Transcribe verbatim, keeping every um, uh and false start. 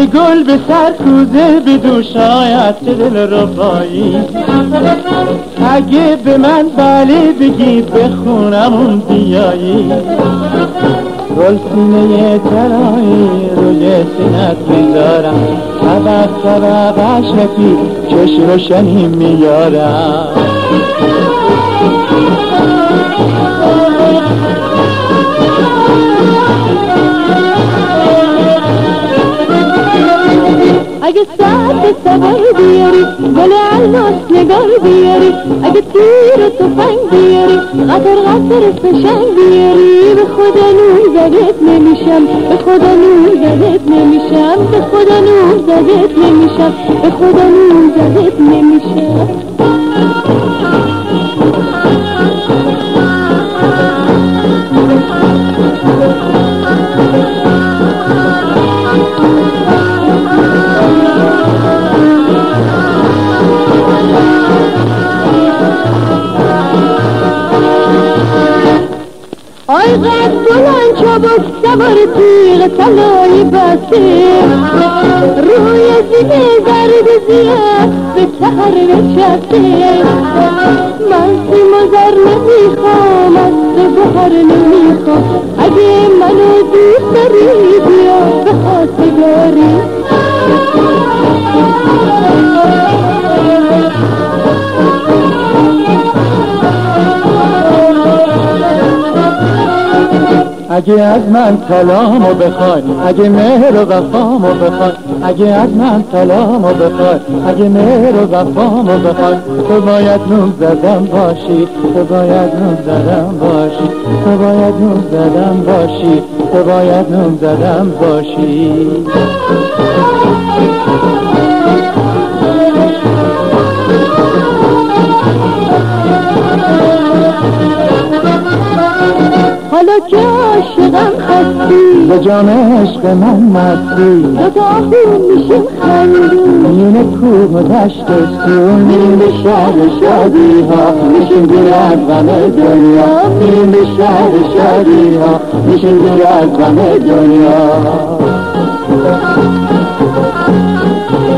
گل به سر کوزه بدون شاید چه دل ربایی. اگه به من بله بگی بخونمون بیایی، گل سینه ترایی روی سینت میذارم، طبق طبق اشرفی چش روشنی میارم. اگه ساعت سوار بیاری، گل الماس نگار بیاری، اگه تیر و تفنگ بیاری، قطر قطر فشنگ بیاری، به خدا نور زدت نمیشم، به خدا نور زدت نمیشم، به خدا نور زدت نمیشم، به خدا نور زدت نمیشم. آی قد بلند چابک سوار تیغ طلایی بسته، روی زینه زرد زیاد به سحر نشسته. من سیم و زر نمیخوام، از بهار نمیخوام، اگه منو دوست داری بیا به خواستگاری. اگه از من سلامو بخوای، اگه مهر و وفامو بخوای، اگه از من سلامو بخوای، اگه مهر و وفامو بخوای، تو باید نون زدم باشی، تو باید نون زدم باشی، تو باید نون زدم باشی، تو باید نون زدم باشی. حالا که عاشقم هستی، به جام عشق من مستی، دو تا آهو میشیم خندون، میونه کوه و دشت سون، میریم به شهر شادی ها، میشیم دور از غم دنیا، میریم به شهر شادی ها، میشیم دور از غم دنیا.